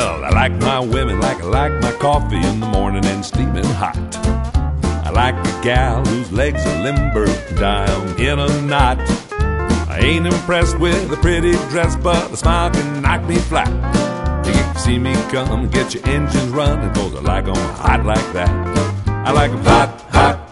Well, I like my women like I like my coffee in the morning and steaming hot. I like a gal whose legs are limber, tie 'em in a knot. I ain't impressed with a pretty dress, but a smile can knock me flat. You can see me come, get your engines running, 'cause I like 'em hot like that. I like 'em hot, hot,